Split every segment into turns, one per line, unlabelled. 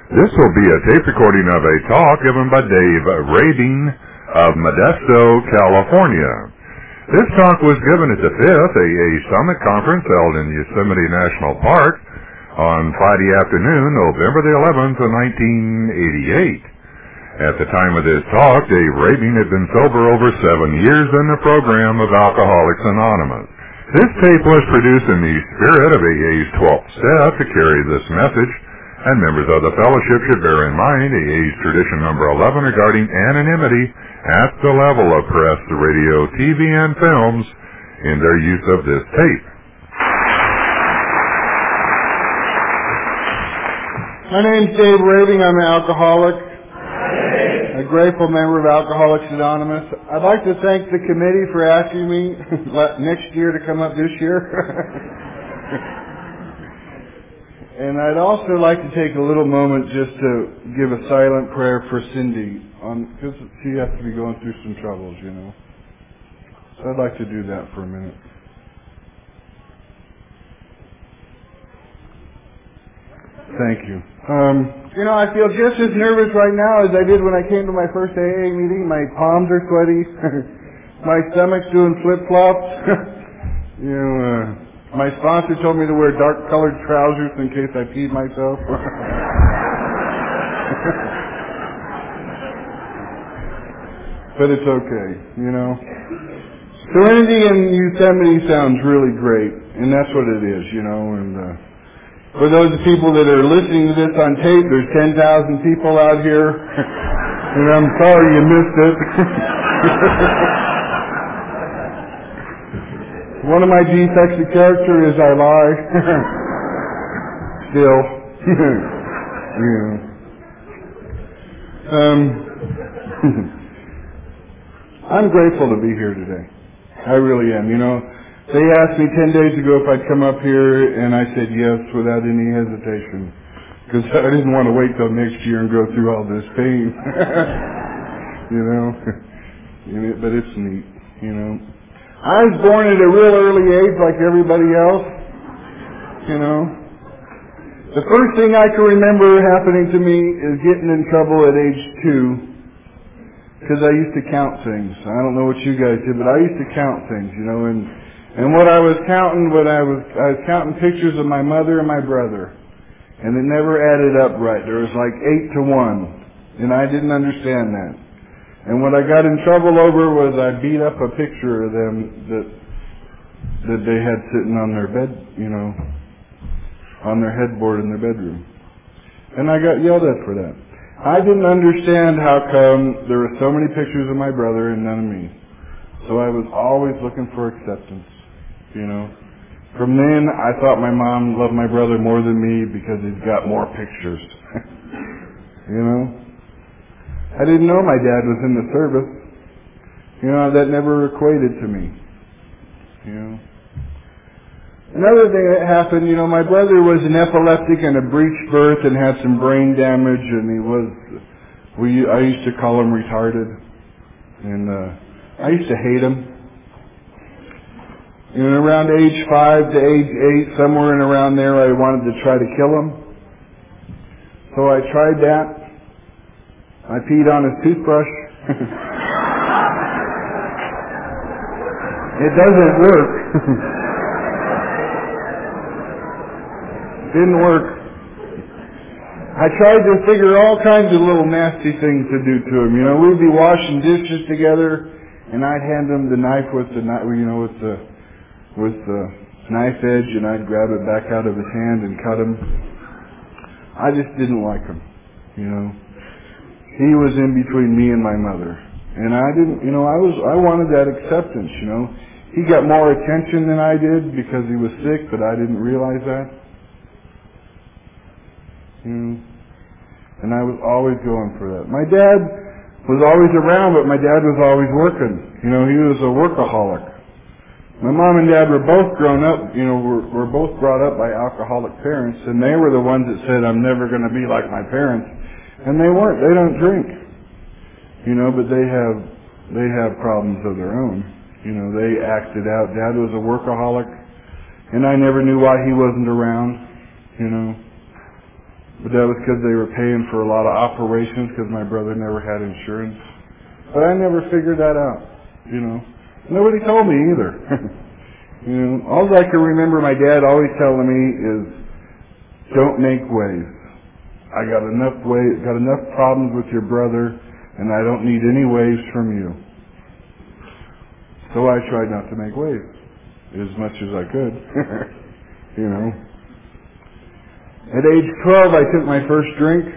This will be a tape recording of a talk given by Dave Rabing of Modesto, California. This talk was given at the 5th AA Summit Conference held in Yosemite National Park on Friday afternoon, November the 11th of 1988. At the time of this talk, Dave Rabing had been sober over 7 years in the program of Alcoholics Anonymous. This tape was produced in the spirit of AA's 12th step to carry this message, and members of the fellowship should bear in mind AA's tradition number 11 regarding anonymity at the level of press, radio, TV, and films in their use of this tape.
My name's Dave Rabing. I'm an alcoholic, a grateful member of Alcoholics Anonymous. I'd like to thank the committee for asking me next year to come up this year. And I'd also like to take a little moment just to give a silent prayer for Cindy, because she has to be going through some troubles, you know. So I'd like to do that for a minute. Thank you. I feel just as nervous right now as I did when I came to my first AA meeting. My palms are sweaty. My stomach's doing flip-flops. My sponsor told me to wear dark-colored trousers in case I peed myself. But it's okay, you know. Serenity in Yosemite sounds really great, and that's what it is, you know. And for those people that are listening to this on tape, there's 10,000 people out here, and I'm sorry you missed it. One of my defects of character is I lie. Still. I'm grateful to be here today. I really am. You know, they asked me 10 days ago if I'd come up here, and I said yes without any hesitation. Because I didn't want to wait till next year and go through all this pain. But it's neat, you know. I was born at a real early age like everybody else, you know. The first thing I can remember happening to me is getting in trouble at age 2, because I used to count things. I don't know what you guys did, but I used to count things, you know, and what I was counting, I was counting pictures of my mother and my brother, and it never added up right. There was like 8 to 1, and I didn't understand that. And what I got in trouble over was I beat up a picture of them that they had sitting on their bed, you know, on their headboard in their bedroom. And I got yelled at for that. I didn't understand how come there were so many pictures of my brother and none of me. So I was always looking for acceptance, you know. From then, I thought my mom loved my brother more than me because he's got more pictures, you know. I didn't know my dad was in the service. You know, that never equated to me. You know. Another thing that happened, you know, my brother was an epileptic and a breech birth and had some brain damage, and I used to call him retarded. And I used to hate him. And around age 5 to age 8, somewhere in around there, I wanted to try to kill him. So I tried that. I peed on his toothbrush. It doesn't work. Didn't work. I tried to figure all kinds of little nasty things to do to him. You know, we'd be washing dishes together, and I'd hand him the knife with the knife edge, and I'd grab it back out of his hand and cut him. I just didn't like him, you know. He was in between me and my mother. And I didn't, you know, I wanted that acceptance, you know. He got more attention than I did because he was sick, but I didn't realize that. You know. And I was always going for that. My dad was always around, but my dad was always working. You know, he was a workaholic. My mom and dad were both grown up, you know, were both brought up by alcoholic parents, and they were the ones that said, I'm never going to be like my parents. And they weren't. They don't drink, you know, but they have problems of their own. You know, they acted out. Dad was a workaholic, and I never knew why he wasn't around, you know. But that was because they were paying for a lot of operations because my brother never had insurance. But I never figured that out, you know. Nobody told me either. You know, all I can remember my dad always telling me is, don't make waves. I got enough problems with your brother, and I don't need any waves from you. So I tried not to make waves as much as I could, you know. At age 12, I took my first drink,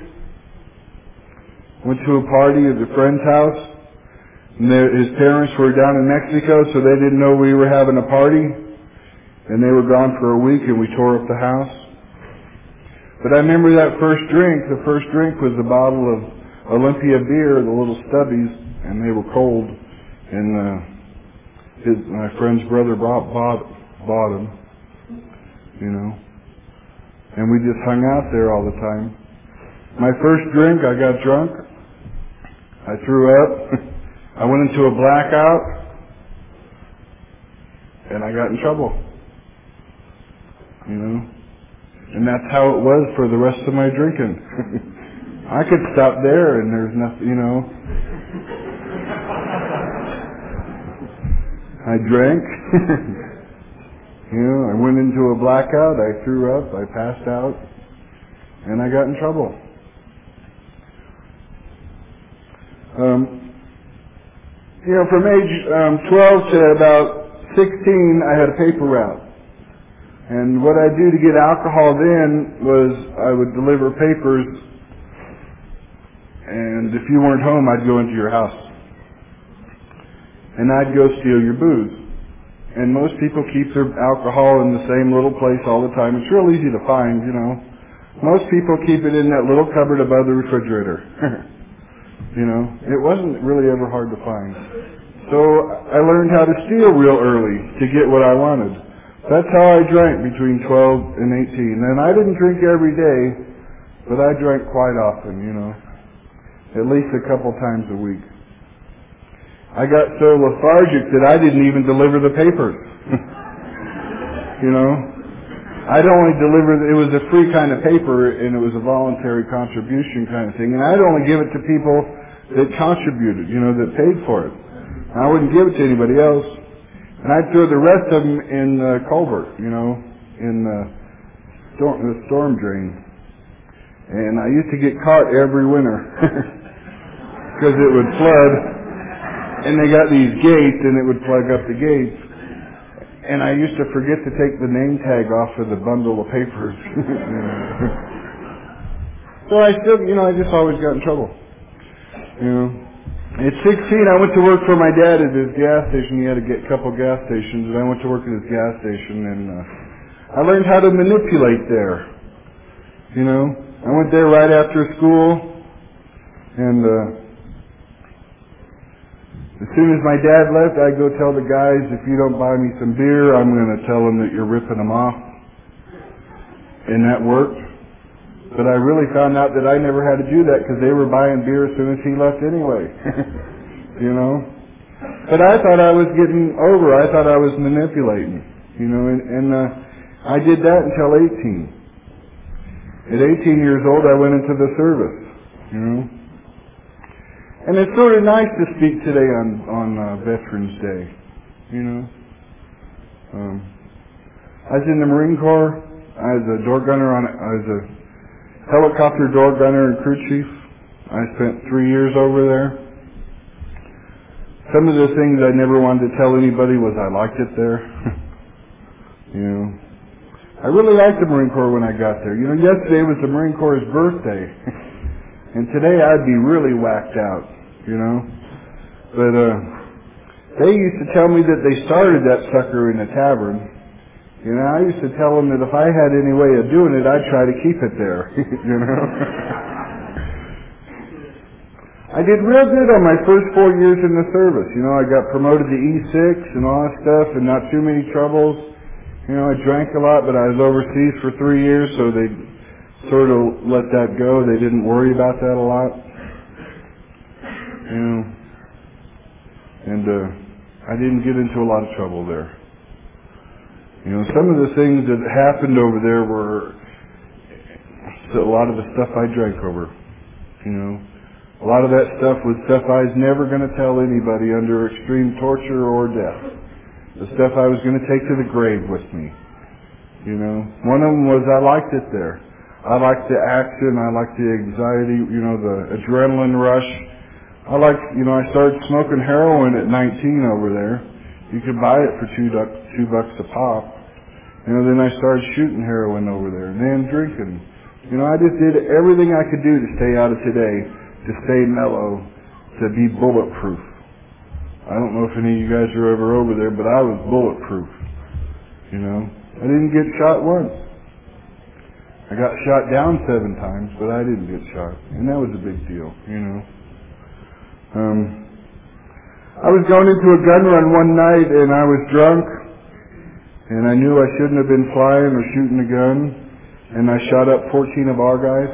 went to a party at a friend's house, and his parents were down in Mexico, so they didn't know we were having a party, and they were gone for a week, and we tore up the house. But I remember that first drink. The first drink was a bottle of Olympia beer, the little stubbies, and they were cold, and my friend's brother bought them, you know. And we just hung out there all the time. My first drink, I got drunk. I threw up. I went into a blackout. And I got in trouble. You know? And that's how it was for the rest of my drinking. I could stop there and there's nothing, you know. I drank. You know, I went into a blackout, I threw up, I passed out, and I got in trouble. You know, from age 12 to about 16, I had a paper route. And what I'd do to get alcohol then was I would deliver papers, and if you weren't home, I'd go into your house. And I'd go steal your booze. And most people keep their alcohol in the same little place all the time. It's real easy to find, you know. Most people keep it in that little cupboard above the refrigerator. You know, it wasn't really ever hard to find. So I learned how to steal real early to get what I wanted. That's how I drank between 12 and 18. And I didn't drink every day, but I drank quite often, you know, at least a couple times a week. I got so lethargic that I didn't even deliver the papers. You know, I'd only deliver, it was a free kind of paper and it was a voluntary contribution kind of thing. And I'd only give it to people that contributed, you know, that paid for it. I wouldn't give it to anybody else. And I'd throw the rest of them in the culvert, you know, in the storm drain. And I used to get caught every winter because it would flood. And they got these gates, and it would plug up the gates. And I used to forget to take the name tag off of the bundle of papers. So I still, you know, I just always got in trouble. You know, at 16, I went to work for my dad at his gas station. He had a couple gas stations, and I went to work at his gas station, and I learned how to manipulate there. You know, I went there right after school, and as soon as my dad left, I'd go tell the guys, if you don't buy me some beer, I'm going to tell them that you're ripping them off. And that worked. But I really found out that I never had to do that because they were buying beer as soon as he left anyway. You know? But I thought I was getting over. I thought I was manipulating. You know, and I did that until 18. At 18 years old, I went into the service. You know? And it's sort of nice to speak today on Veterans Day, you know. I was in the Marine Corps. I was a door gunner I was a helicopter door gunner and crew chief. I spent 3 years over there. Some of the things I never wanted to tell anybody was I liked it there. You know, I really liked the Marine Corps when I got there. You know, yesterday was the Marine Corps' birthday, and today I'd be really whacked out. You know, but they used to tell me that they started that sucker in a tavern. You know, I used to tell them that if I had any way of doing it, I'd try to keep it there. You know, I did real good on my first 4 years in the service. You know, I got promoted to E6 and all that stuff, and not too many troubles. You know, I drank a lot, but I was overseas for 3 years, so they sort of let that go. They didn't worry about that a lot. You know, and I didn't get into a lot of trouble there. You know, some of the things that happened over there were a lot of the stuff I drank over. You know, a lot of that stuff was stuff I was never going to tell anybody under extreme torture or death. The stuff I was going to take to the grave with me. You know, one of them was I liked it there. I liked the action. I liked the anxiety. You know, the adrenaline rush. I started smoking heroin at 19 over there. You could buy it for $2 a pop. You know, then I started shooting heroin over there, and then drinking. You know, I just did everything I could do to stay out of today, to stay mellow, to be bulletproof. I don't know if any of you guys are ever over there, but I was bulletproof. You know, I didn't get shot once. I got shot down 7 times, but I didn't get shot, and that was a big deal. You know. I was going into a gun run one night, and I was drunk, and I knew I shouldn't have been flying or shooting a gun, and I shot up 14 of our guys.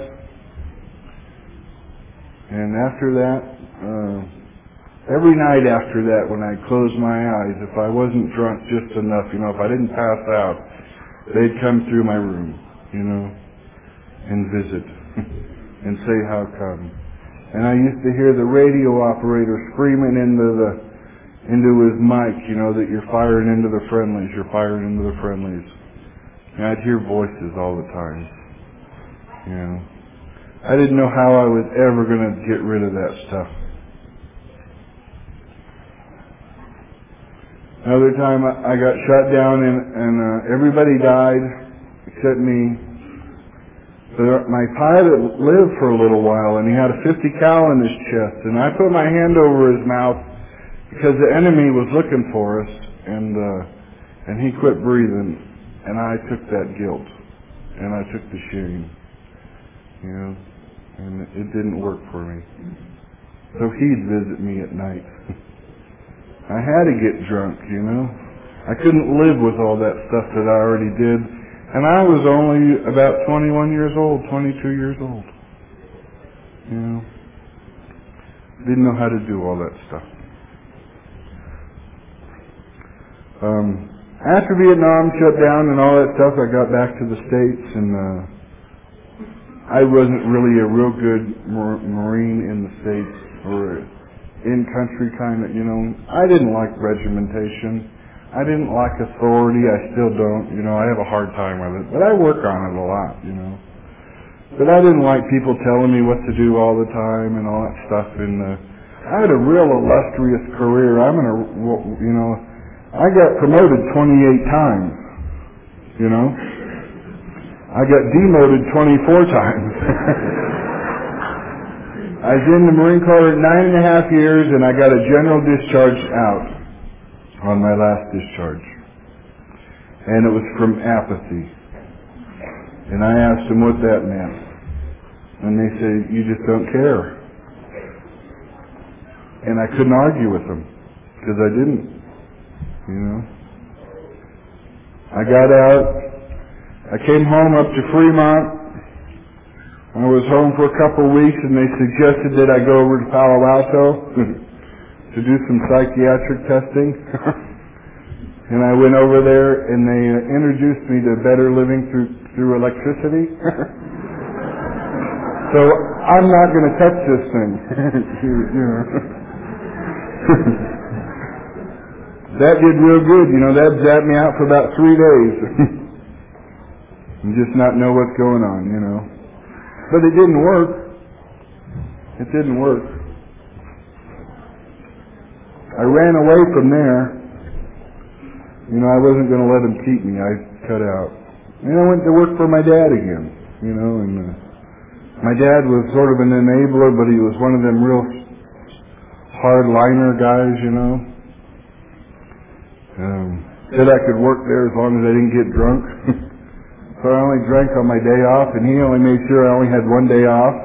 And after that, every night after that, when I closed my eyes, if I wasn't drunk just enough, you know, if I didn't pass out, they'd come through my room, you know, and visit and say, how come? And I used to hear the radio operator screaming into his mic, you know, that you're firing into the friendlies, you're firing into the friendlies. And I'd hear voices all the time. You know, I didn't know how I was ever going to get rid of that stuff. Another time I got shot down and everybody died except me. But my pilot lived for a little while, and he had a 50 cal in his chest, and I put my hand over his mouth because the enemy was looking for us, and he quit breathing, and I took that guilt, and I took the shame, you know, and it didn't work for me. So he'd visit me at night. I had to get drunk, you know. I couldn't live with all that stuff that I already did. And I was only about 21 years old, 22 years old. You know, didn't know how to do all that stuff. After Vietnam shut down and all that stuff, I got back to the States, and I wasn't really a real good Marine in the States, or in-country kind of, you know. I didn't like regimentation. I didn't like authority. I still don't. You know, I have a hard time with it. But I work on it a lot, you know. But I didn't like people telling me what to do all the time and all that stuff. And I had a real illustrious career. You know, I got promoted 28 times, you know. I got demoted 24 times. I was in the Marine Corps 9.5 years, and I got a general discharge out on my last discharge. And it was from apathy. And I asked them what that meant. And they said, you just don't care. And I couldn't argue with them, because I didn't, you know. I got out. I came home up to Fremont. I was home for a couple of weeks, and they suggested that I go over to Palo Alto to do some psychiatric testing. And I went over there, and they introduced me to better living through electricity. So I'm not going to touch this thing. You know. That did real good, you know. That zapped me out for about 3 days. And just not know what's going on, you know. But it didn't work. It didn't work. I ran away from there. You know, I wasn't going to let them keep me. I cut out. And I went to work for my dad again, you know, and my dad was sort of an enabler, but he was one of them real hard-liner guys, you know. Said I could work there as long as I didn't get drunk. So I only drank on my day off, and he only made sure I only had 1 day off.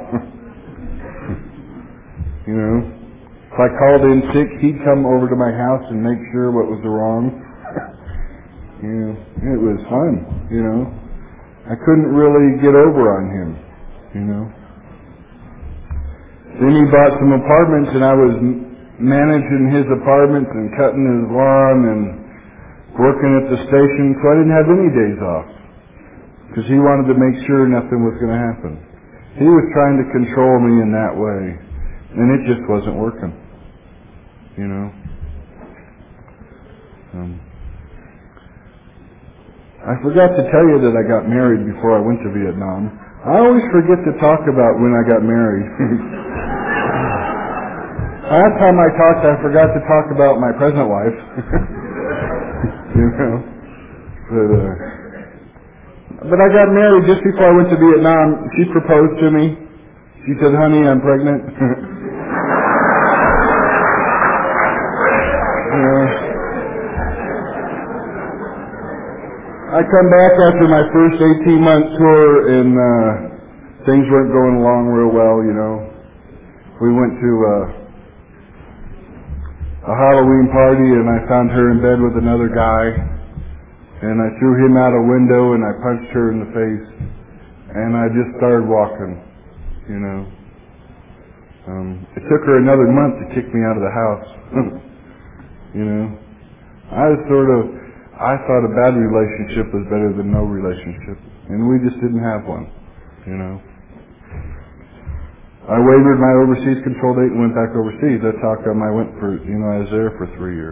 You know. If I called in sick, he'd come over to my house and make sure what was wrong. You know, it was fun, you know. I couldn't really get over on him, you know. Then he bought some apartments, and I was managing his apartments and cutting his lawn and working at the station, so I didn't have any days off. because he wanted to make sure nothing was going to happen. He was trying to control me in that way, and it just wasn't working. You know. I forgot to tell you that I got married before I went to Vietnam. I always forget to talk about when I got married. Last time I talked, I forgot to talk about my present wife. You know. But I got married just before I went to Vietnam. She proposed to me. She said, "Honey, I'm pregnant." I come back after my first 18-month tour, and things weren't going along real well, you know. We went to a Halloween party, and I found her in bed with another guy, and I threw him out a window, and I punched her in the face, and I just started walking, you know. It took her another month to kick me out of the house, you know. I thought a bad relationship was better than no relationship, and we just didn't have one, you know. I waived my overseas control date and went back overseas. That's how come I went for, you know, I was there for 3 years.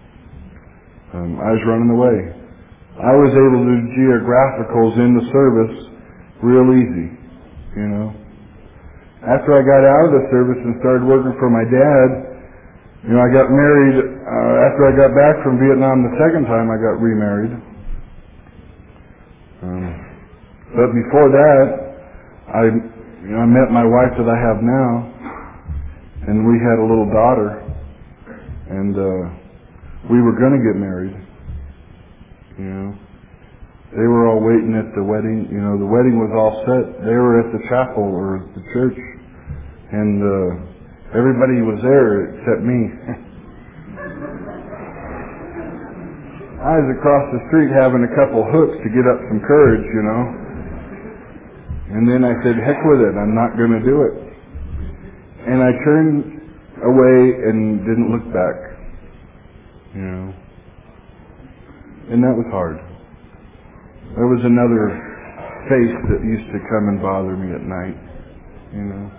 I was running away. I was able to do geographicals in the service real easy, you know. After I got out of the service and started working for my dad, you know, I got married, after I got back from Vietnam the second time, I got remarried. But before that, I met my wife that I have now, and we had a little daughter, and we were going to get married, you know. They were all waiting at the wedding, you know, the wedding was all set. They were at the chapel or the church, and everybody was there except me. I was across the street having a couple hooks to get up some courage, you know. And then I said, heck with it, I'm not going to do it. And I turned away and didn't look back, you know. And that was hard. There was another face that used to come and bother me at night, you know.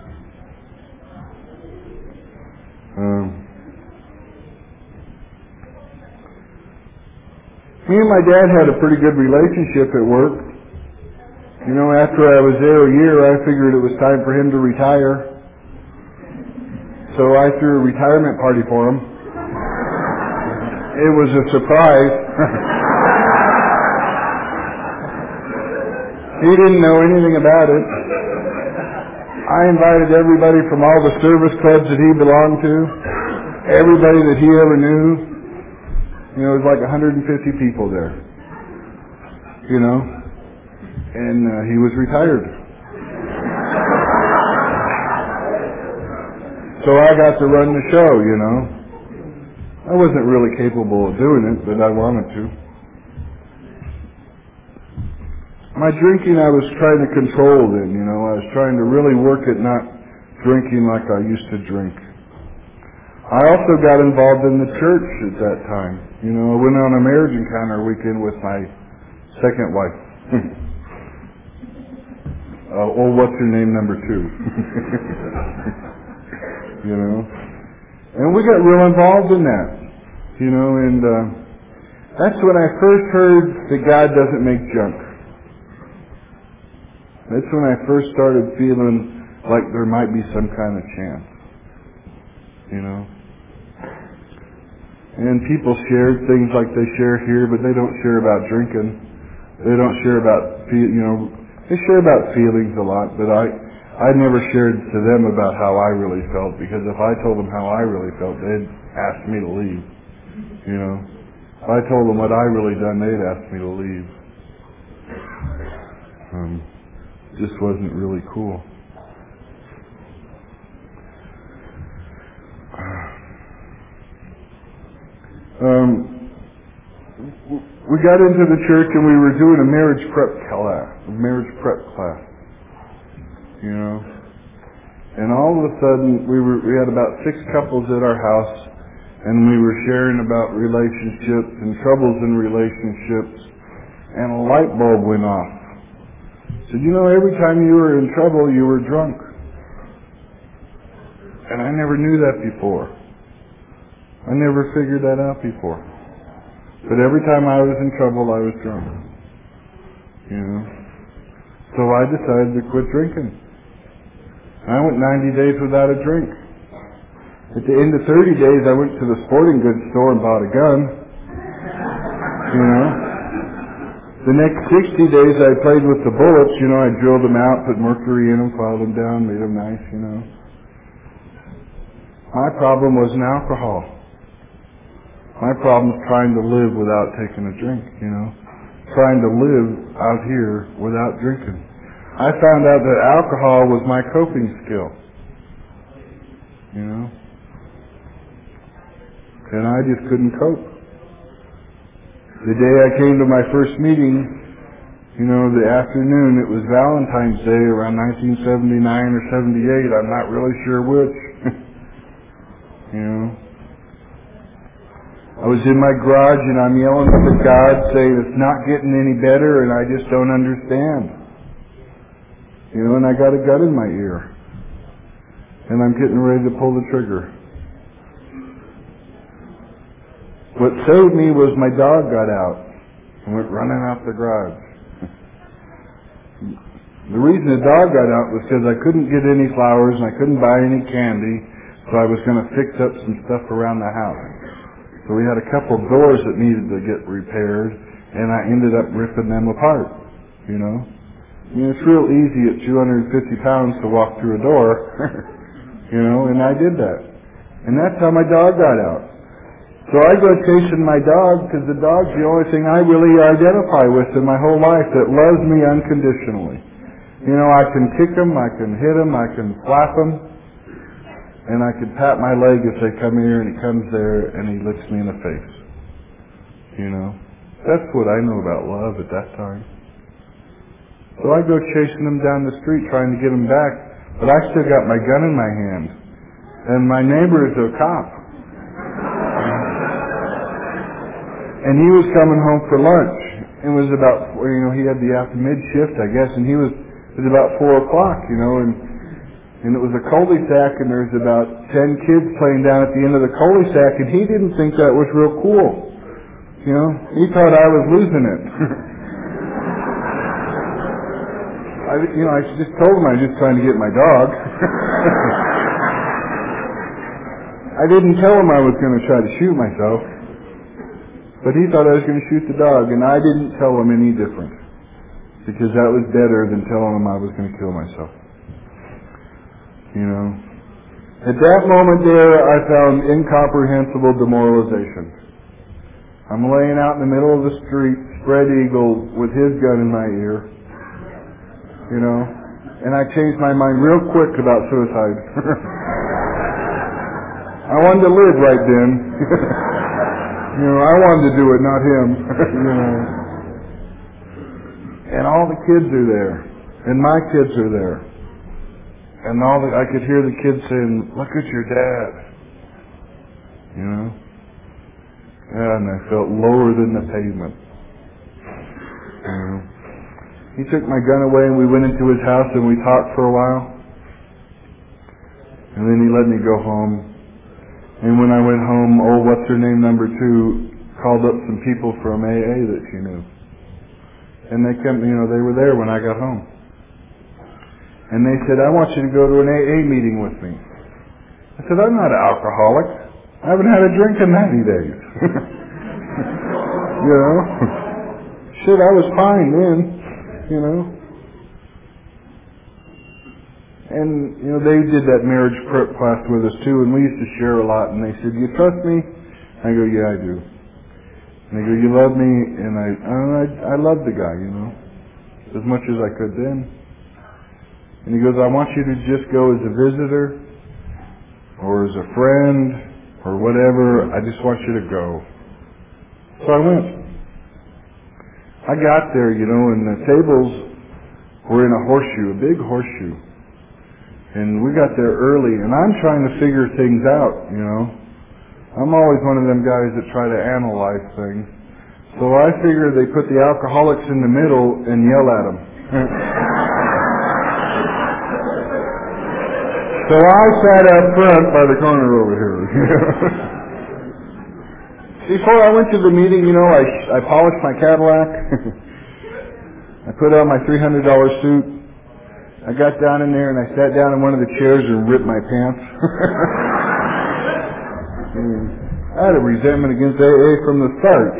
Me and my dad had a pretty good relationship at work. You know, after I was there a year, I figured it was time for him to retire. So I threw a retirement party for him. It was a surprise. He didn't know anything about it. I invited everybody from all the service clubs that he belonged to, everybody that he ever knew. You know, it was like 150 people there, you know, and he was retired. So I got to run the show, you know. I wasn't really capable of doing it, but I wanted to. My drinking, I was trying to control then, you know. I was trying to really work at not drinking like I used to drink. I also got involved in the church at that time. You know, I went on a marriage encounter weekend with my second wife. What's her name, number 2? You know. And we got real involved in that. You know, and that's when I first heard that God doesn't make junk. That's when I first started feeling like there might be some kind of chance. You know. And people shared things like they share here, but they don't share about drinking. They don't share about, you know, they share about feelings a lot, but I never shared to them about how I really felt, because if I told them how I really felt, they'd ask me to leave. You know, if I told them what I really done, they'd ask me to leave. Just wasn't really cool. We got into the church and we were doing a marriage prep class, you know. And all of a sudden, we had about 6 couples at our house, and we were sharing about relationships and troubles in relationships, and a light bulb went off. Said, you know, every time you were in trouble, you were drunk. And I never knew that before. I never figured that out before. But every time I was in trouble, I was drunk. You know? So I decided to quit drinking. I went 90 days without a drink. At the end of 30 days, I went to the sporting goods store and bought a gun. You know? The next 60 days, I played with the bullets. You know, I drilled them out, put mercury in them, filed them down, made them nice, you know. My problem wasn't alcohol. My problem was trying to live without taking a drink, you know. Trying to live out here without drinking. I found out that alcohol was my coping skill. You know. And I just couldn't cope. The day I came to my first meeting, you know, the afternoon, it was Valentine's Day around 1979 or 78. I'm not really sure which. You know. I was in my garage and I'm yelling at God saying it's not getting any better and I just don't understand. You know, and I got a gun in my ear. And I'm getting ready to pull the trigger. What saved me was my dog got out and went running out the garage. The reason the dog got out was because I couldn't get any flowers and I couldn't buy any candy, so I was going to fix up some stuff around the house. So we had a couple of doors that needed to get repaired, and I ended up ripping them apart, you know. I mean, it's real easy at 250 pounds to walk through a door, you know, and I did that. And that's how my dog got out. So I go chasing my dog because the dog's the only thing I really identify with in my whole life that loves me unconditionally. You know, I can kick him, I can hit him, I can slap him. And I could pat my leg if they come here, and he comes there and he licks me in the face. You know? That's what I know about love at that time. So I go chasing him down the street trying to get him back, but I still got my gun in my hand. And my neighbor is a cop. And he was coming home for lunch. It was about, you know, he had the after-mid shift, I guess, and it was about 4 o'clock, you know, and it was a cul-de-sac, and there's about 10 kids playing down at the end of the cul-de-sac, and he didn't think that was real cool. You know, he thought I was losing it. I just told him I was just trying to get my dog. I didn't tell him I was going to try to shoot myself, but he thought I was going to shoot the dog, and I didn't tell him any different, because that was better than telling him I was going to kill myself. You know, at that moment there, I found incomprehensible demoralization. I'm laying out in the middle of the street, spread eagle, with his gun in my ear. You know, and I changed my mind real quick about suicide. I wanted to live right then. You know, I wanted to do it, not him. You know, and all the kids are there, and my kids are there. And I could hear the kids saying, "Look at your dad." You know? And I felt lower than the pavement. You know? He took my gun away and we went into his house and we talked for a while. And then he let me go home. And when I went home, what's-her-name number 2 called up some people from AA that she knew. And they came, you know, they were there when I got home. And they said, "I want you to go to an AA meeting with me." I said, "I'm not an alcoholic. I haven't had a drink in 90 days. You know? Shit, I was fine then, you know. And, you know, they did that marriage prep class with us too, and we used to share a lot, and they said, "Do you trust me?" I go, "Yeah, I do." And they go, "You love me?" And I loved the guy, you know, as much as I could then. And he goes, "I want you to just go as a visitor or as a friend or whatever. I just want you to go." So I went. I got there, you know, and the tables were in a horseshoe, a big horseshoe. And we got there early, and I'm trying to figure things out, you know. I'm always one of them guys that try to analyze things. So I figured they put the alcoholics in the middle and yell at them. So I sat up front by the corner over here. Before I went to the meeting, I polished my Cadillac. I put on my $300 suit. I got down in there and I sat down in one of the chairs and ripped my pants. I had a resentment against AA from the start.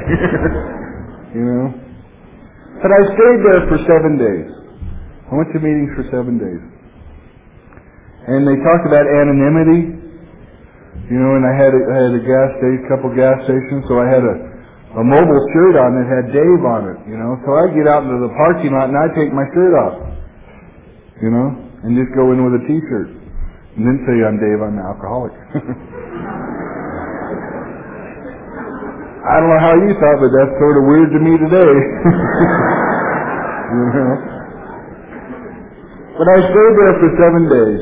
But I stayed there for 7 days. I went to meetings for 7 days. And they talked about anonymity, and I had a couple gas stations, so I had a mobile shirt on that had Dave on it, So I get out into the parking lot and I take my shirt off, and just go in with a T-shirt, and then say I'm Dave, I'm an alcoholic. I don't know how you thought, but that's sort of weird to me today. But I stayed there for 7 days.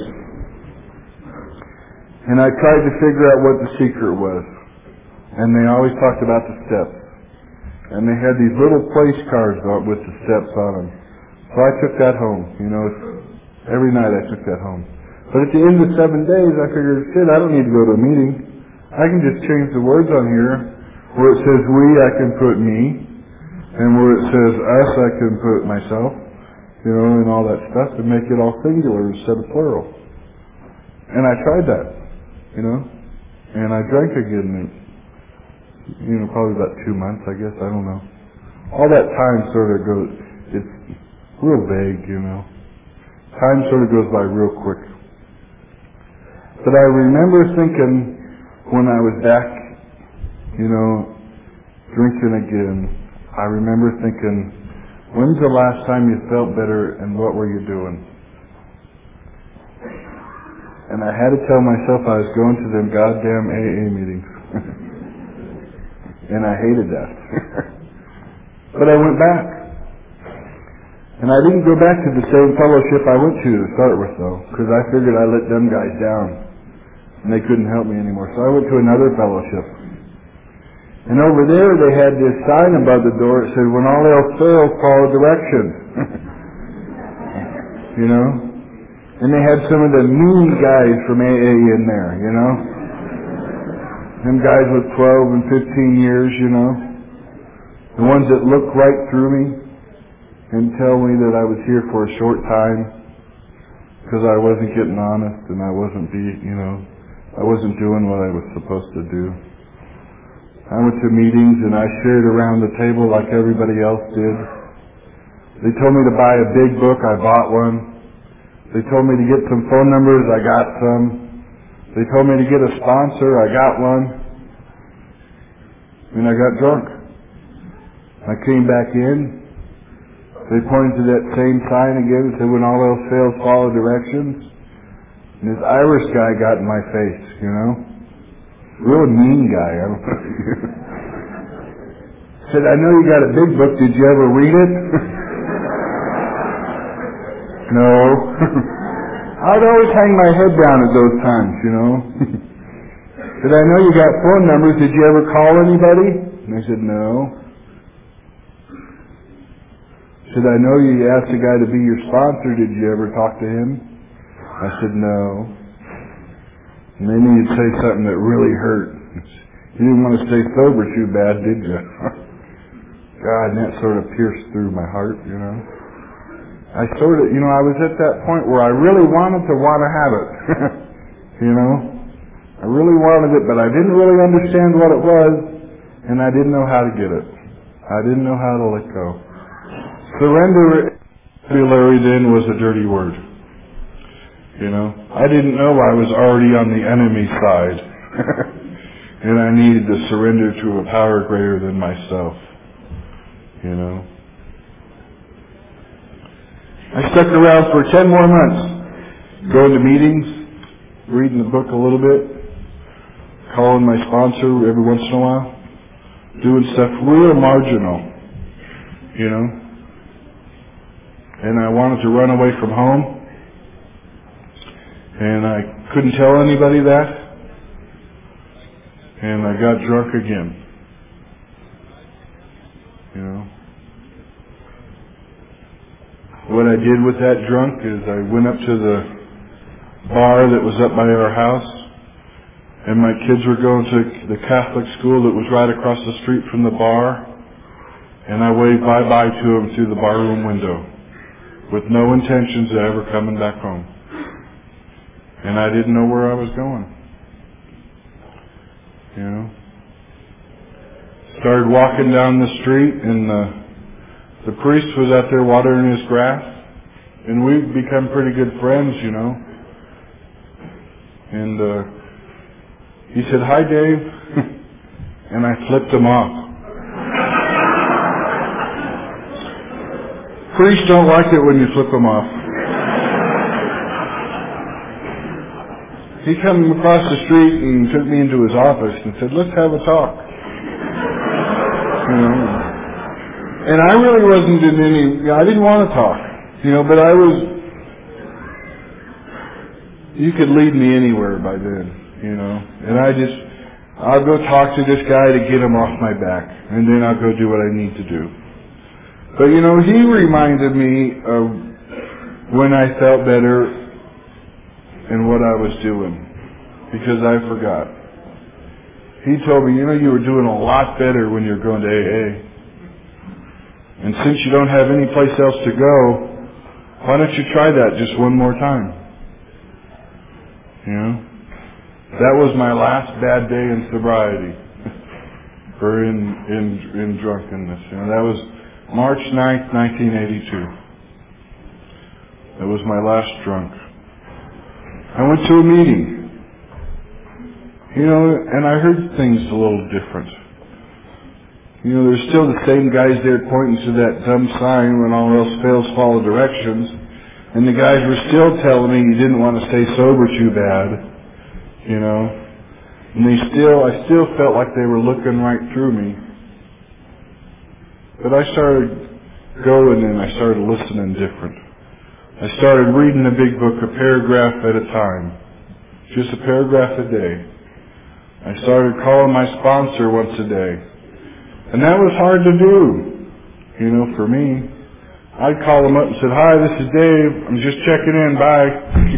And I tried to figure out what the secret was. And they always talked about the steps. And they had these little place cards with the steps on them. So I took that home. Every night I took that home. But at the end of 7 days, I figured, I don't need to go to a meeting. I can just change the words on here. Where it says we, I can put me. And where it says us, I can put myself. And all that stuff, and make it all singular instead of plural. And I tried that. And I drank again in, probably about 2 months, I guess, I don't know. All that time sort of goes, it's real vague, Time sort of goes by real quick. But I remember thinking, when I was back, drinking again, I remember thinking, when's the last time you felt better and what were you doing? And I had to tell myself I was going to them goddamn AA meetings. And I hated that. But I went back. And I didn't go back to the same fellowship I went to start with, though, because I figured I let them guys down. And they couldn't help me anymore. So I went to another fellowship. And over there they had this sign above the door that said, when all else fails, follow directions. And they had some of the mean guys from AA in there, Them guys with 12 and 15 years, The ones that look right through me and tell me that I was here for a short time because I wasn't getting honest and I wasn't I wasn't doing what I was supposed to do. I went to meetings and I shared around the table like everybody else did. They told me to buy a big book, I bought one. They told me to get some phone numbers, I got some. They told me to get a sponsor, I got one. And I got drunk. I came back in. They pointed to that same sign again and said, when all else fails, follow directions. And this Irish guy got in my face, Real mean guy. Said, I know you got a big book, did you ever read it? No. I'd always hang my head down at those times, Said, I know you got phone numbers. Did you ever call anybody? And I said, no. Said, I know you asked a guy to be your sponsor. Did you ever talk to him? I said, no. And then you'd say something that really hurt. You didn't want to stay sober too bad, did you? God, and that sort of pierced through my heart, I sort of, I was at that point where I really wanted to have it. I really wanted it, but I didn't really understand what it was, and I didn't know how to get it. I didn't know how to let go. Surrender, Larry, then was a dirty word. I didn't know I was already on the enemy side. And I needed to surrender to a power greater than myself. I stuck around for 10 more months, going to meetings, reading the book a little bit, calling my sponsor every once in a while, doing stuff real marginal, And I wanted to run away from home, and I couldn't tell anybody that, and I got drunk again, What I did with that drunk is I went up to bar that was up by our house, and my kids were going to the Catholic school that was right across the street from the bar, and I waved bye-bye to them through the barroom window with no intentions of ever coming back home. And I didn't know where I was going. You know? Started walking down the street, and the priest was out there watering his grass, and we've become pretty good friends, you know. And he said, "Hi, Dave," and I flipped him off. Priests don't like it when you flip them off. He came across the street and took me into his office and said, "Let's have a talk." You know, and I really wasn't in any, I didn't want to talk, you know, but I was, you could lead me anywhere by then, you know, and I'll go talk to this guy to get him off my back, and then I'll go do what I need to do. But, you know, he reminded me of when I felt better and what I was doing, because I forgot. He told me, "You know, you were doing a lot better when you were going to AA. And since you don't have any place else to go, why don't you try that just one more time?" You know? That was my last bad day in sobriety. Or in drunkenness. You know, that was March 9th, 1982. That was my last drunk. I went to a meeting. You know, and I heard things a little different. You know, there's still the same guys there pointing to that dumb sign, "When all else fails, follow directions." And the guys were still telling me you didn't want to stay sober too bad. You know. And I still felt like they were looking right through me. But I started going and I started listening different. I started reading the big book a paragraph at a time. Just a paragraph a day. I started calling my sponsor once a day. And that was hard to do, you know, for me. I'd call him up and said, "Hi, this is Dave. I'm just checking in. Bye."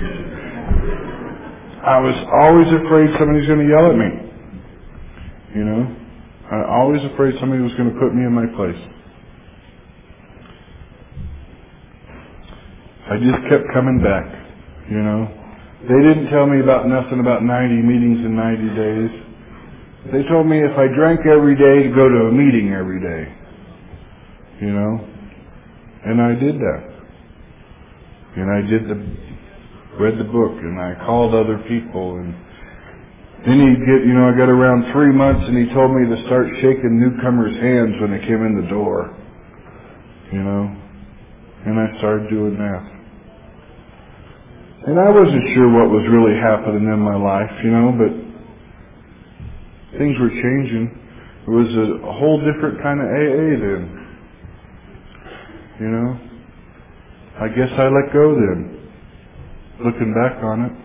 I was always afraid somebody's going to yell at me. You know? I was always afraid somebody was going to put me in my place. I just kept coming back, you know. They didn't tell me about nothing about 90 meetings in 90 days. They told me if I drank every day to go to a meeting every day. You know? And I did that. And I read the book, and I called other people, and then I got around 3 months, and he told me to start shaking newcomers' hands when they came in the door. You know? And I started doing that. And I wasn't sure what was really happening in my life, you know, but things were changing. It was a whole different kind of AA then. You know? I guess I let go then, looking back on it.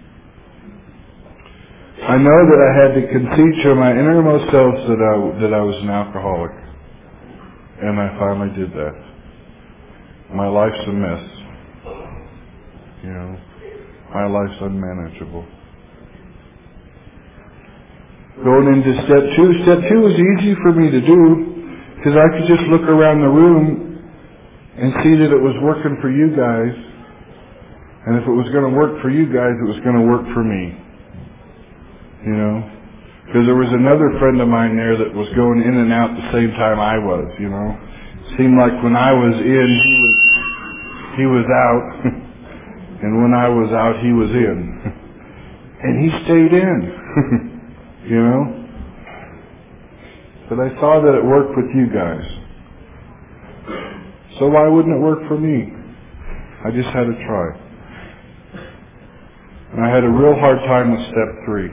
I know that I had to concede to my innermost self that I was an alcoholic. And I finally did that. My life's a mess. You know? My life's unmanageable. Going into step 2. Step 2 was easy for me to do because I could just look around the room and see that it was working for you guys. And if it was going to work for you guys, it was going to work for me. You know? Because there was another friend of mine there that was going in and out the same time I was, you know. Seemed like when I was in, he was out. And when I was out, he was in. And he stayed in. You know? But I saw that it worked with you guys. So why wouldn't it work for me? I just had to try. And I had a real hard time with step 3.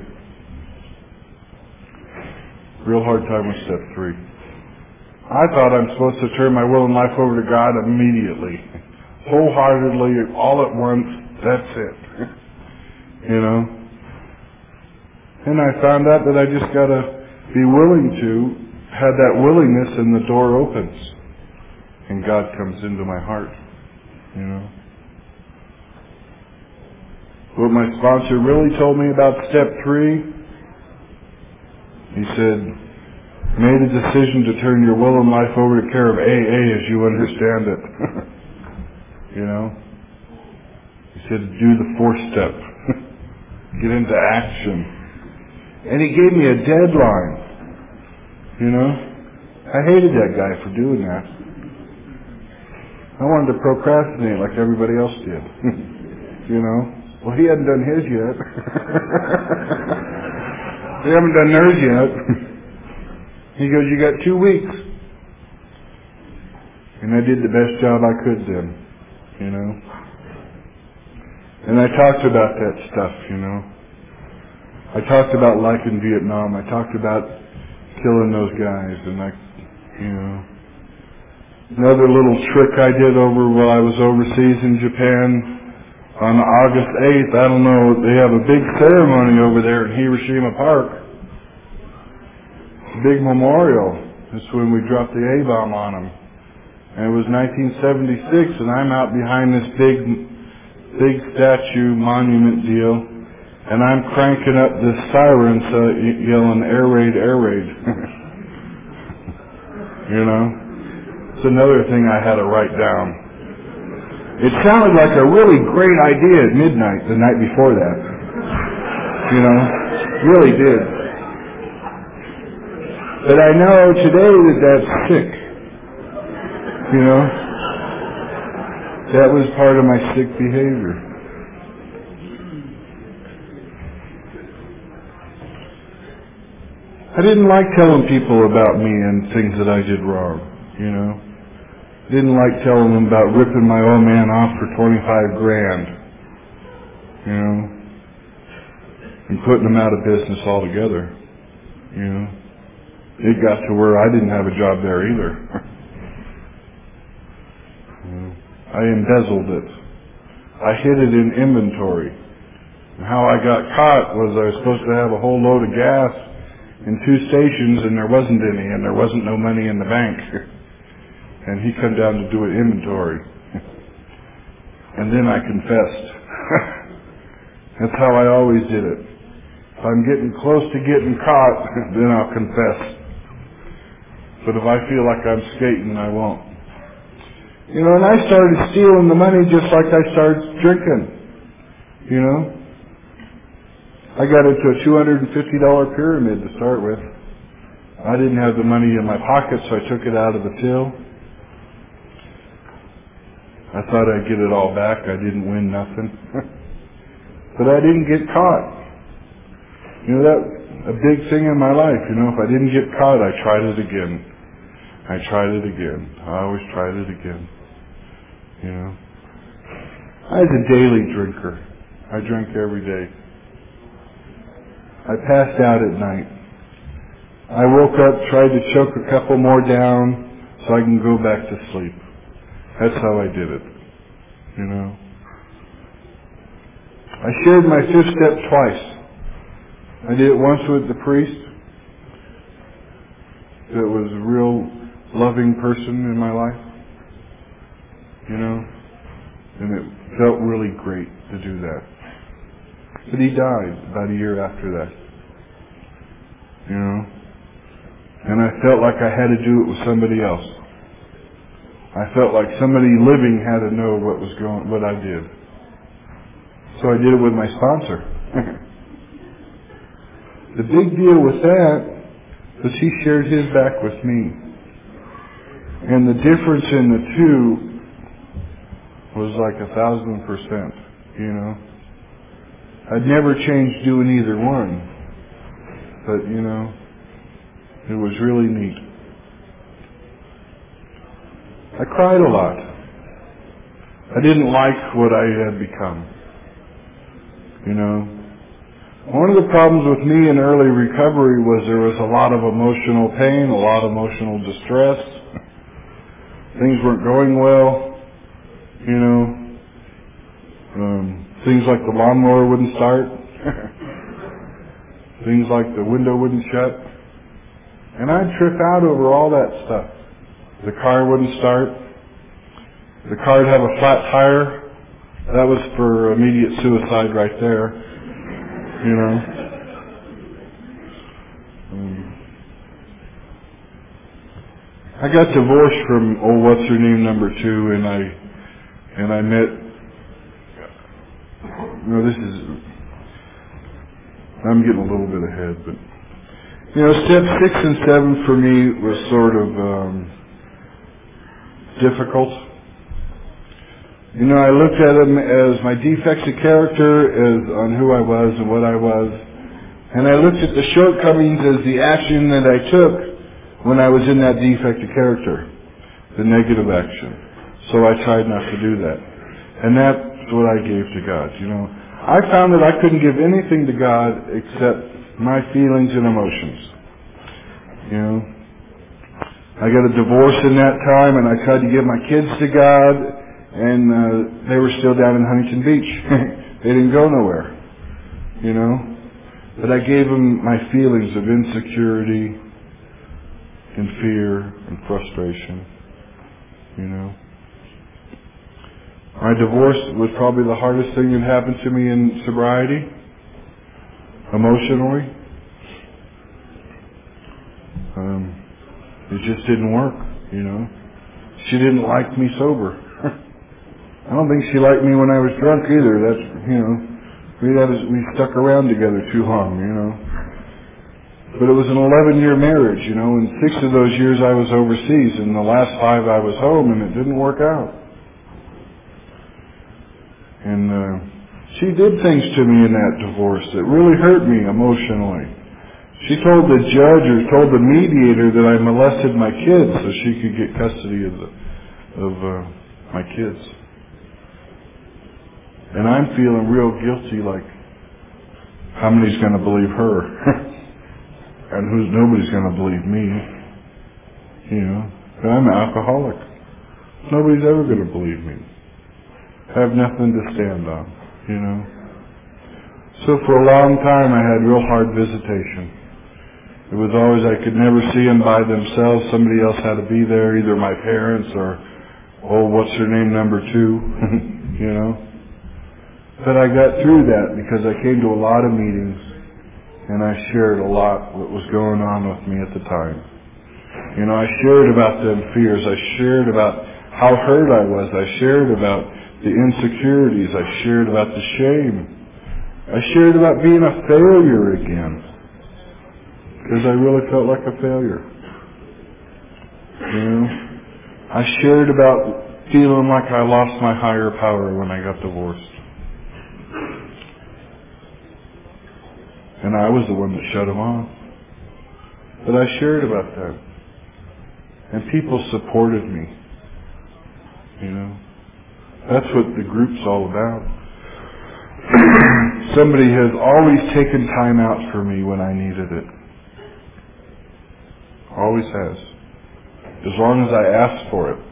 Real hard time with step 3. I thought I'm supposed to turn my will and life over to God immediately. Wholeheartedly, all at once, that's it. You know? And I found out that I just gotta be willing to have that willingness, and the door opens. And God comes into my heart. You know? what my sponsor really told me about step 3, he said, made a decision to turn your will and life over to care of AA as you understand it. You know? He said, do the 4th step. Get into action. And he gave me a deadline. You know? I hated that guy for doing that. I wanted to procrastinate like everybody else did. You know? Well, he hadn't done his yet. We haven't done theirs yet. He goes, you got 2 weeks. And I did the best job I could then, you know. And I talked about that stuff, you know. I talked about life in Vietnam. I talked about killing those guys. And you know. Another little trick I did over while I was overseas in Japan, on August 8th, I don't know, they have a big ceremony over there in Hiroshima Park. Big memorial. That's when we dropped the A-bomb on them. And it was 1976, and I'm out behind this big statue monument deal, and I'm cranking up this siren yelling, air raid, air raid. You know? It's another thing I had to write down. It sounded like a really great idea at midnight the night before that. You know? Really did. But I know today that that's sick. You know? That was part of my sick behavior. I didn't like telling people about me and things that I did wrong, you know? Didn't like telling them about ripping my old man off for $25 grand, you know? And putting him out of business altogether, you know? It got to where I didn't have a job there either. I embezzled it. I hid it in inventory. And how I got caught was I was supposed to have a whole load of gas in 2 stations, and there wasn't any, and there wasn't no money in the bank. And he come down to do an inventory. And then I confessed. That's how I always did it. If I'm getting close to getting caught, then I'll confess. But if I feel like I'm skating, I won't. You know, and I started stealing the money just like I started drinking. You know? I got into a $250 pyramid to start with. I didn't have the money in my pocket, so I took it out of the till. I thought I'd get it all back. I didn't win nothing. But I didn't get caught. You know, that's a big thing in my life. You know, if I didn't get caught, I tried it again. I tried it again. I always tried it again. You know. I was a daily drinker. I drank every day. I passed out at night. I woke up, tried to choke a couple more down so I can go back to sleep. That's how I did it. You know. I shared my 5th step twice. I did it once with the priest that was a real loving person in my life. You know. And it felt really great to do that. But he died about a year after that. You know? And I felt like I had to do it with somebody else. I felt like somebody living had to know what I did. So I did it with my sponsor. The big deal with that was he shared his back with me. And the difference in the two was like 1,000%, you know? I'd never change doing either one. But, you know, it was really neat. I cried a lot. I didn't like what I had become. You know, one of the problems with me in early recovery was there was a lot of emotional pain, a lot of emotional distress. Things weren't going well. You know, things like the lawnmower wouldn't start. Things like the window wouldn't shut. And I'd trip out over all that stuff. The car wouldn't start. The car would have a flat tire. That was for immediate suicide right there, you know. I got divorced from what's her name number 2, and I met. I'm getting a little bit ahead, but step 6 and 7 for me was sort of difficult. I looked at them as my defects of character, as on who I was and what I was, and I looked at the shortcomings as the action that I took when I was in that defect of character, the negative action. So I tried not to do that. And that's what I gave to God. I found that I couldn't give anything to God except my feelings and emotions. I got a divorce in that time, and I tried to give my kids to God, and they were still down in Huntington Beach. They didn't go nowhere. But I gave them my feelings of insecurity and fear and frustration. My divorce was probably the hardest thing that happened to me in sobriety, emotionally. It just didn't work, She didn't like me sober. I don't think she liked me when I was drunk either. That's, we stuck around together too long, But it was an 11-year marriage, and 6 of those years I was overseas, and the last 5 I was home, and it didn't work out. And she did things to me in that divorce that really hurt me emotionally. She told the judge or told the mediator that I molested my kids so she could get custody of my kids. And I'm feeling real guilty, like, how many's going to believe her? And nobody's going to believe me, But I'm an alcoholic. Nobody's ever going to believe me. I have nothing to stand on, So for a long time I had real hard visitation. It was always I could never see them by themselves. Somebody else had to be there, either my parents or, what's her name, number 2, But I got through that because I came to a lot of meetings. And I shared a lot what was going on with me at the time. I shared about them fears. I shared about how hurt I was. I shared about the insecurities. I shared about the shame. I shared about being a failure again. Because I really felt like a failure. I shared about feeling like I lost my higher power when I got divorced. And I was the one that shut him off. But I shared about that. And people supported me. That's what the group's all about. Somebody has always taken time out for me when I needed it. Always has. As long as I asked for it.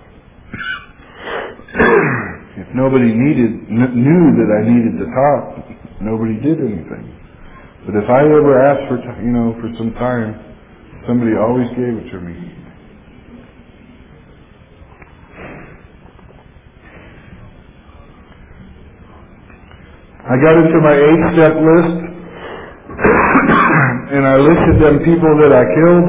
If nobody knew that I needed to talk, nobody did anything. But if I ever asked for, for some time, somebody always gave it to me. I got into my 8-step list, and I listed them people that I killed,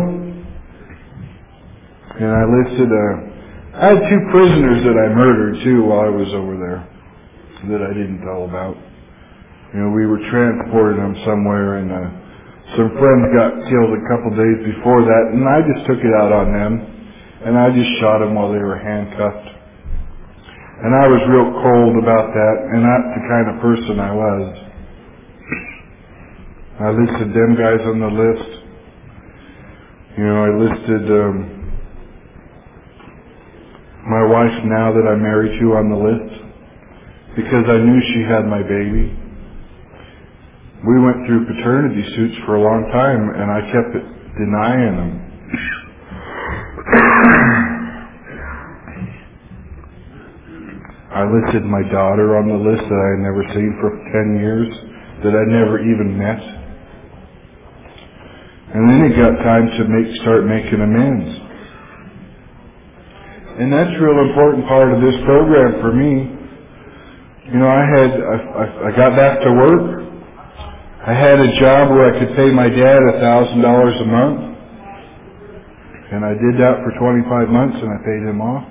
and I listed, I had 2 prisoners that I murdered too while I was over there, that I didn't tell about. We were transporting them somewhere, and some friends got killed a couple days before that, and I just took it out on them, and I just shot them while they were handcuffed. And I was real cold about that, and that's the kind of person I was. I listed them guys on the list. I listed my wife now that I'm married to on the list, because I knew she had my baby. We went through paternity suits for a long time, and I kept denying them. I listed my daughter on the list that I had never seen for 10 years, that I never even met. And then it got time to start making amends. And that's a real important part of this program for me. You know, I got back to work. I had a job where I could pay my dad $1,000 a month. And I did that for 25 months and I paid him off.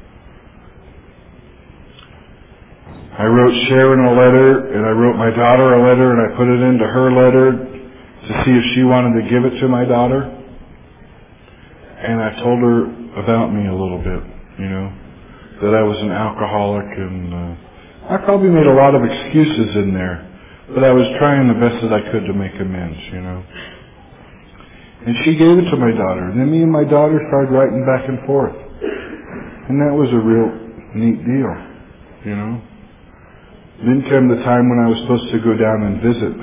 I wrote Sharon a letter, and I wrote my daughter a letter, and I put it into her letter to see if she wanted to give it to my daughter. And I told her about me a little bit, you know, that I was an alcoholic, and I probably made a lot of excuses in there, but I was trying the best that I could to make amends, you know. And she gave it to my daughter, and then me and my daughter started writing back and forth. And that was a real neat deal, you know. Then came the time when I was supposed to go down and visit.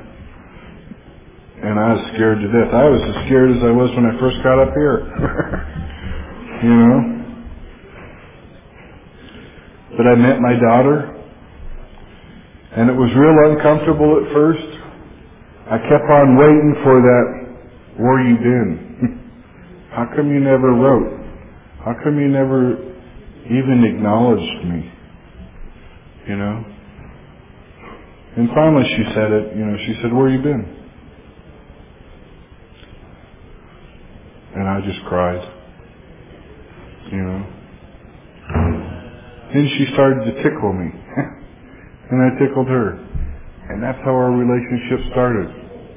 And I was scared to death. I was as scared as I was when I first got up here. You know? But I met my daughter. And it was real uncomfortable at first. I kept on waiting for that, where you been? How come you never wrote? How come you never even acknowledged me? You know? And finally she said it, you know, she said, where you been? And I just cried, you know. Then she started to tickle me. And I tickled her. And that's how our relationship started.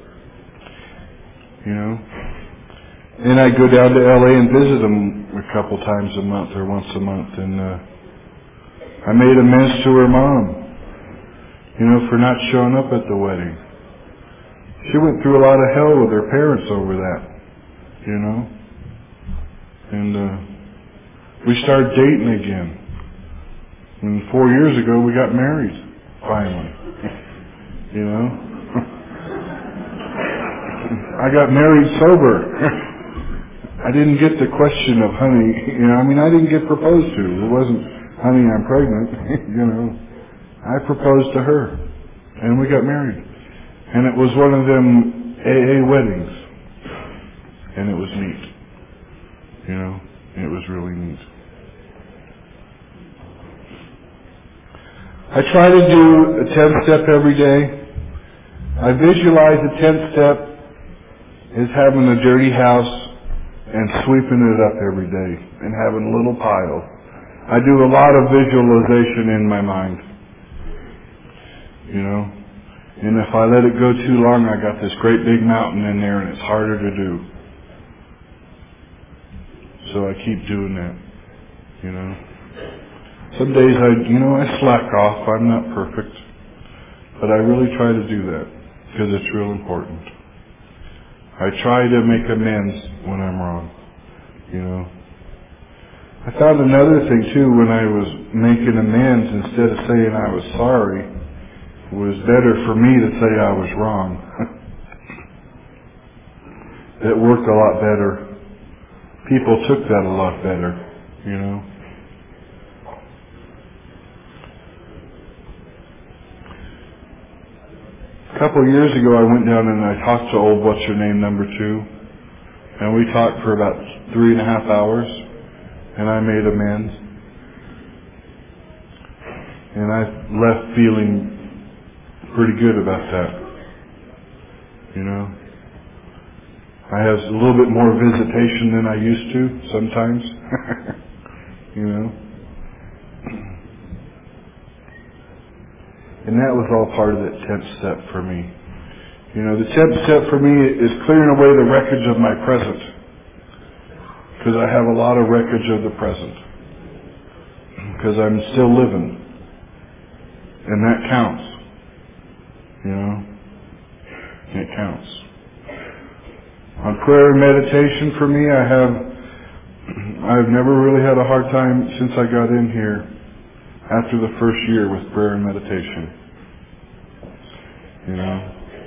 You know. And I'd go down to LA and visit them a couple times a month or once a month. And I made amends to her mom. You know, for not showing up at the wedding. She went through a lot of hell with her parents over that, you know. And we started dating again. And 4 years ago we got married, finally. You know. I got married sober. I didn't get the question of, honey, you know, I mean, I didn't get proposed to. It wasn't, honey, I'm pregnant, you know. I proposed to her, and we got married. And it was one of them AA weddings. And it was neat. You know, it was really neat. I try to do a 10-step every day. I visualize a 10th step as having a dirty house and sweeping it up every day and having little piles. I do a lot of visualization in my mind. You know, and if I let it go too long, I got this great big mountain in there and it's harder to do. So I keep doing that, you know. Some days I slack off. I'm not perfect, but I really try to do that because it's real important. I try to make amends when I'm wrong, you know. I found another thing too when I was making amends, instead of saying I was sorry, it was better for me to say I was wrong. It worked a lot better. People took that a lot better, you know. A couple of years ago I went down and I talked to old What's Your Name number 2. And we talked for about 3.5 hours. And I made amends. And I left feeling pretty good about that. You know. I have a little bit more visitation than I used to sometimes. You know. And that was all part of that 10th step for me. You know, the 10th step for me is clearing away the wreckage of my present. Because I have a lot of wreckage of the present. Because I'm still living. And that counts. You know, it counts. On prayer and meditation for me, I've never really had a hard time since I got in here after the first year with prayer and meditation. You know,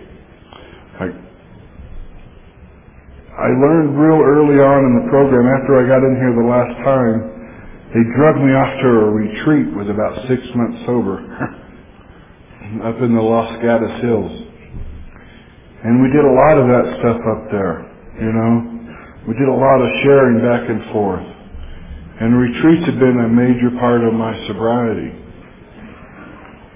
I learned real early on in the program, after I got in here the last time, they drugged me off to a retreat with about 6 months sober. Up in the Los Gatos Hills. And we did a lot of that stuff up there, you know. We did a lot of sharing back and forth. And retreats have been a major part of my sobriety.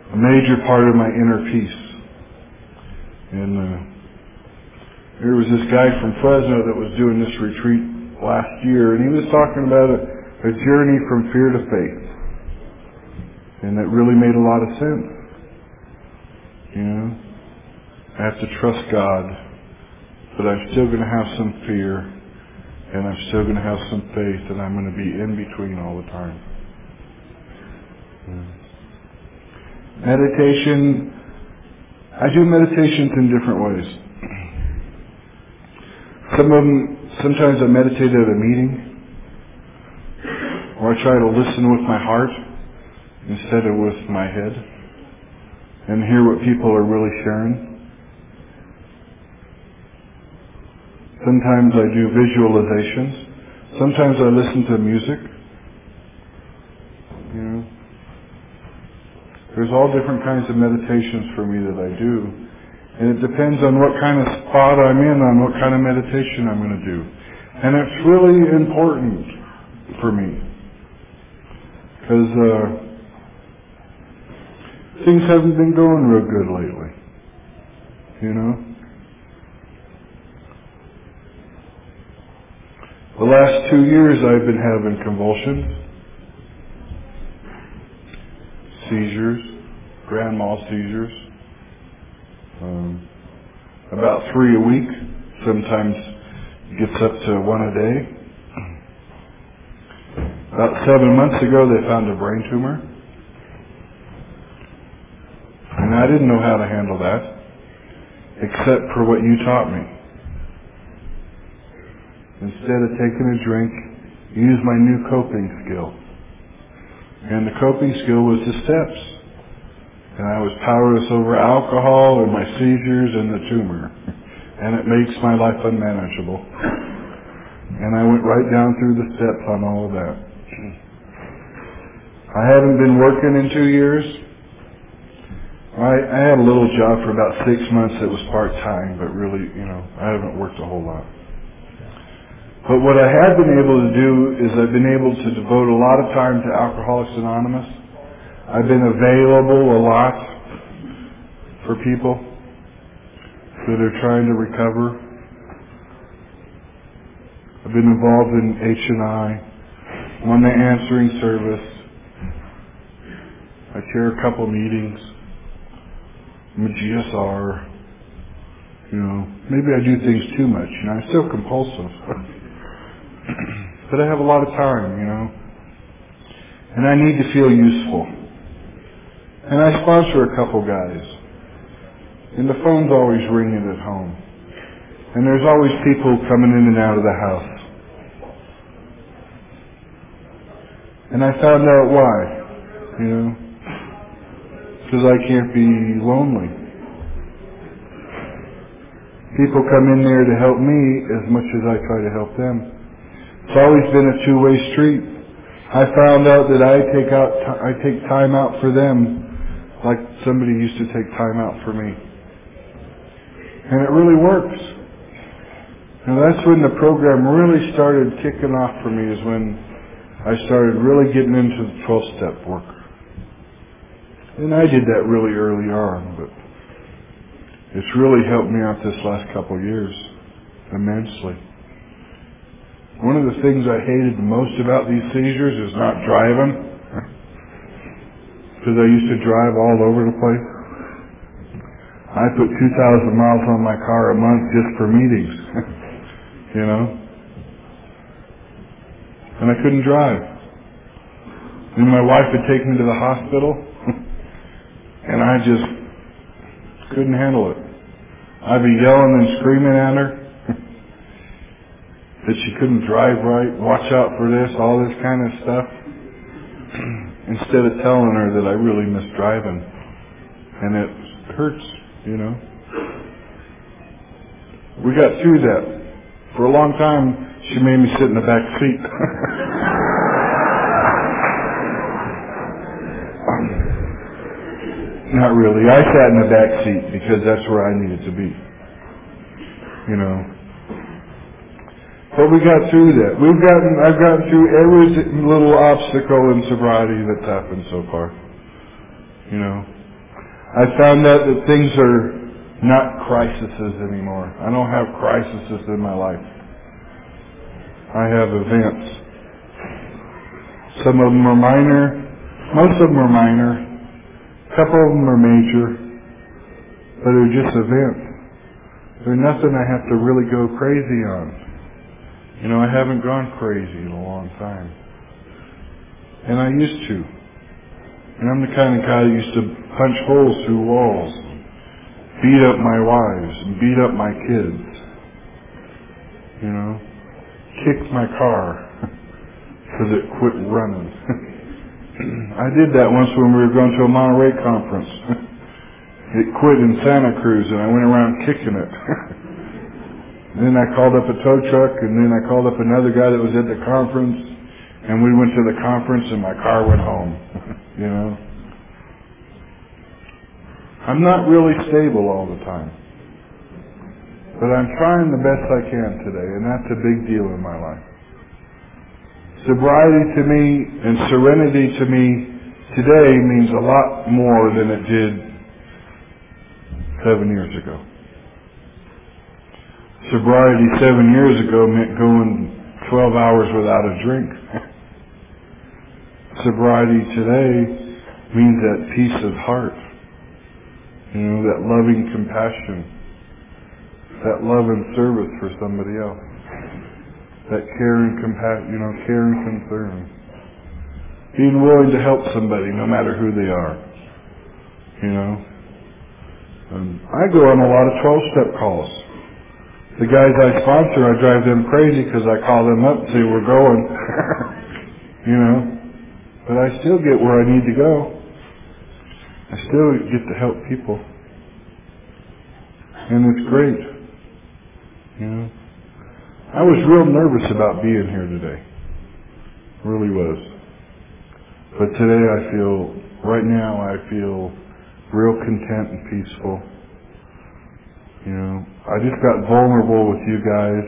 a major part of my inner peace. And there was this guy from Fresno that was doing this retreat last year, and he was talking about a journey from fear to faith. And that really made a lot of sense. You know, I have to trust God, but I'm still going to have some fear, and I'm still going to have some faith, and I'm going to be in between all the time. Meditation, I do meditations in different ways. Sometimes I meditate at a meeting, or I try to listen with my heart instead of with my head, and hear what people are really sharing. Sometimes I do visualizations. Sometimes I listen to music. You know, there's all different kinds of meditations for me that I do. And it depends on what kind of spot I'm in, on what kind of meditation I'm going to do. And it's really important for me. Because things haven't been going real good lately. You know? The last 2 years I've been having convulsions, seizures, grand mal seizures. About 3 a week. Sometimes gets up to 1 a day. About 7 months ago they found a brain tumor. And I didn't know how to handle that, except for what you taught me. Instead of taking a drink, use my new coping skill. And the coping skill was the steps. And I was powerless over alcohol and my seizures and the tumor. And it makes my life unmanageable. And I went right down through the steps on all of that. I haven't been working in 2 years. I had a little job for about 6 months that was part-time, but really, you know, I haven't worked a whole lot. But what I have been able to do is I've been able to devote a lot of time to Alcoholics Anonymous. I've been available a lot for people that are trying to recover. I've been involved in H&I. I'm on the answering service. I chair a couple meetings. I'm a GSR. You know, maybe I do things too much. You know, I'm still compulsive. But I have a lot of time, you know. And I need to feel useful. And I sponsor a couple guys. And the phone's always ringing at home. And there's always people coming in and out of the house. And I found out why, you know. Because I can't be lonely. People come in there to help me as much as I try to help them. It's always been a two-way street. I found out that I take time out for them like somebody used to take time out for me. And it really works. Now that's when the program really started kicking off for me, is when I started really getting into the 12-step work. And I did that really early on, but it's really helped me out this last couple of years immensely. One of the things I hated the most about these seizures is not driving. Because I used to drive all over the place. I put 2,000 miles on my car a month just for meetings. You know? And I couldn't drive. And my wife would take me to the hospital. And I just couldn't handle it. I'd be yelling and screaming at her that she couldn't drive right, watch out for this, all this kind of stuff, instead of telling her that I really miss driving. And it hurts, you know. We got through that. For a long time, she made me sit in the back seat. Not really. I sat in the back seat because that's where I needed to be. You know. But we got through that. I've gotten through every little obstacle in sobriety that's happened so far. You know. I found out that things are not crises anymore. I don't have crises in my life. I have events. Some of them are minor. Most of them are minor. A couple of them are major. But they're just events. They're nothing I have to really go crazy on. You know, I haven't gone crazy in a long time. And I used to. And I'm the kind of guy that used to punch holes through walls, beat up my wives, and beat up my kids. You know, kick my car because it quit running. I did that once when we were going to a Monterey conference. It quit in Santa Cruz, and I went around kicking it. And then I called up a tow truck, and then I called up another guy that was at the conference, and we went to the conference, and my car went home. You know? I'm not really stable all the time. But I'm trying the best I can today, and that's a big deal in my life. Sobriety to me and serenity to me today means a lot more than it did 7 years ago. Sobriety 7 years ago meant going 12 hours without a drink. Sobriety today means that peace of heart. You know, that loving compassion. That love and service for somebody else. That care and compassion, you know, care and concern. Being willing to help somebody no matter who they are. You know. I go on a lot of 12-step calls. The guys I sponsor, I drive them crazy because I call them up and say, we're going. You know. But I still get where I need to go. I still get to help people. And it's great. You know. I was real nervous about being here today. Really was. But today right now I feel real content and peaceful. You know, I just got vulnerable with you guys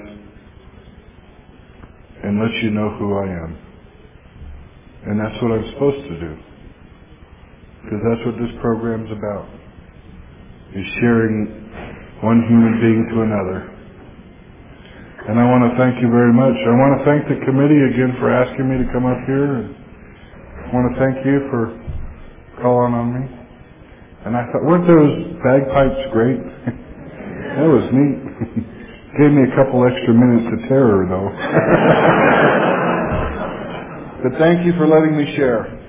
and let you know who I am. And that's what I'm supposed to do. Because that's what this program's about. Is sharing one human being to another. And I want to thank you very much. I want to thank the committee again for asking me to come up here. I want to thank you for calling on me. And I thought, weren't those bagpipes great? That was neat. Gave me a couple extra minutes of terror, though. But thank you for letting me share.